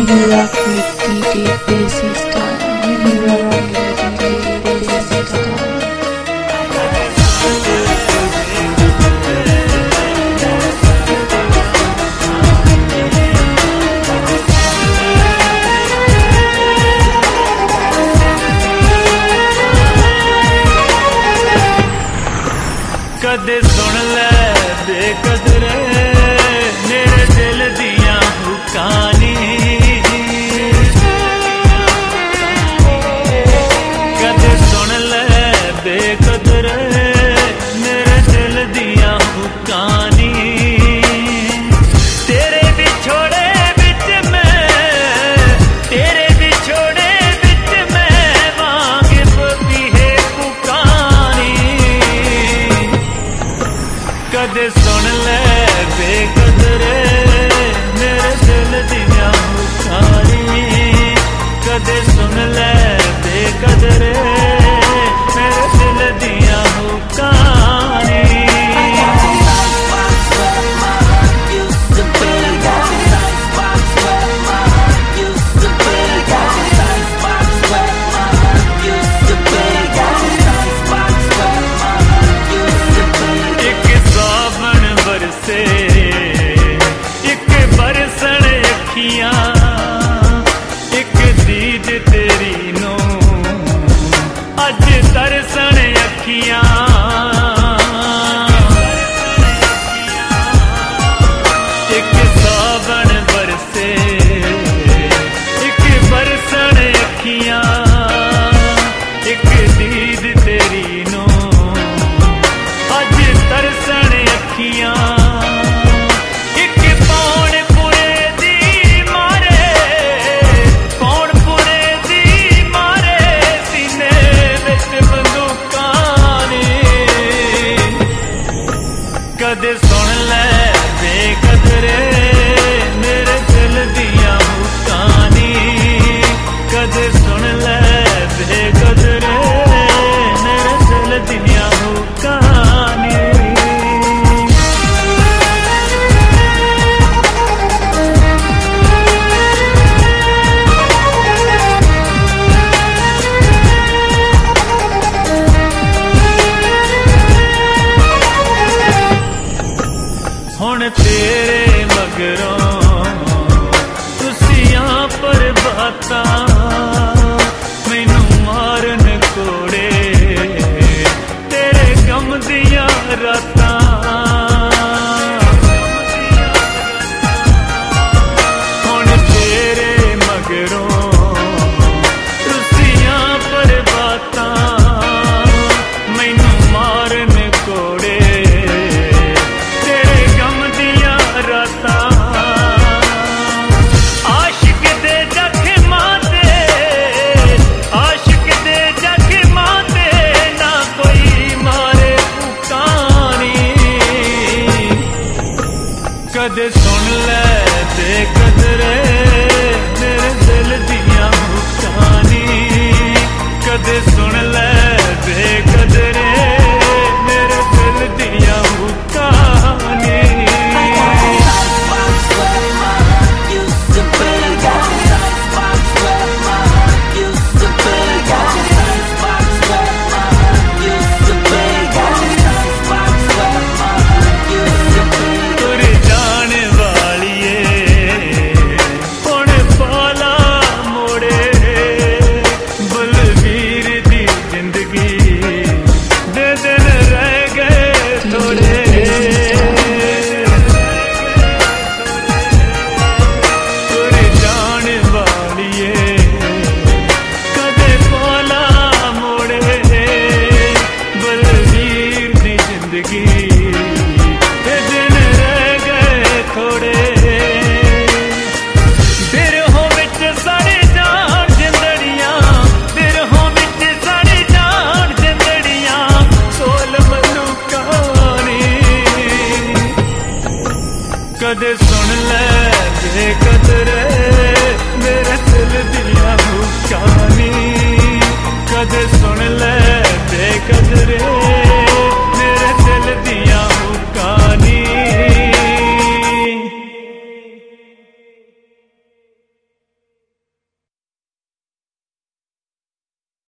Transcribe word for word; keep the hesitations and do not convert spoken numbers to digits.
You rock with D J Desi Style. You rock with D J Desi Style. कदे सुन ले बेकदरे मेरे दिल दियां हुकानी, कदे सुन ले बेकदरे मेरे दिल दियां हुकानी। तेरे बिछोड़े बिच मैं तेरे बिछोड़े बिच मैं वाकिफ भी है पुकानी। कदे सुन ले बेकदरे मेरे दिल दियां हुकानी, कदे सुन ले बेकदरे मेरे दिल दियां हुकानी। एक बरसण अखियां एक दीद तेरी नो अज तरसण अखियां। एक सावन बरसे एक बरसण अखियां एक दीद तेरी नो अज तरसण अखियां। कदे सुन ले बेकदरे मेरे दिल दियां हुकानी, कदे सुन ले बेकदरे मेरे दिल दियां हुकानी। हुण तेरे मगरों तुसियां पर बातां